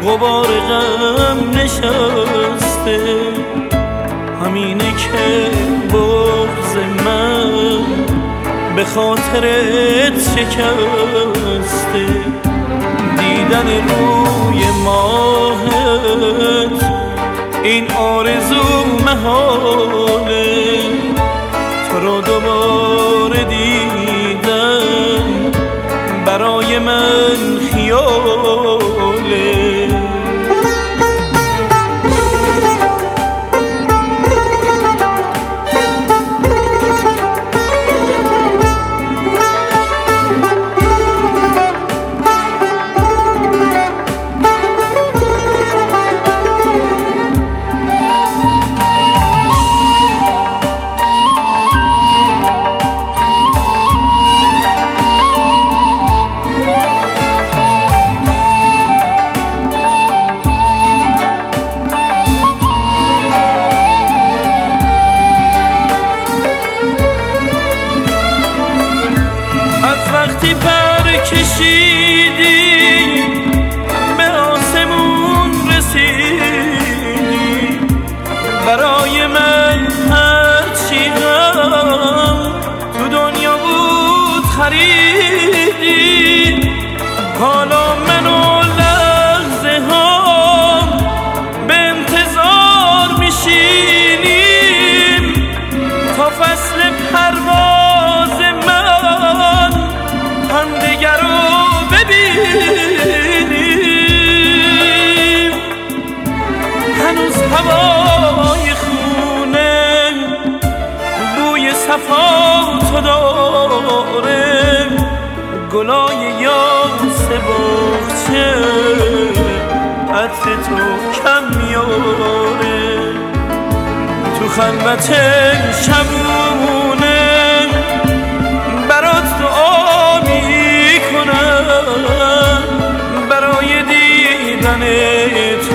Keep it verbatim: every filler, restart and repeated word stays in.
غبار غم نشسته، همینه که بغض من به خاطرت شکسته. دیدن روی ماهت این آرزو محاله، تو رو دوباره دیدن برای من خیاله. وقتی پر کشیدی به آسمون رسیدی، برای من هرچی غم تو دنیا بود خریدی. حالا من و لحظه ها به انتظار میشینیم تا فصل پرواز من همدیگر رو ببینیم. هنوز هوای خونه بوی صفا تو داره، گلای یاس باغچه عطر تو کم میاره. تو خلوت شبونه برات دعا میکنم، برای دیدن تو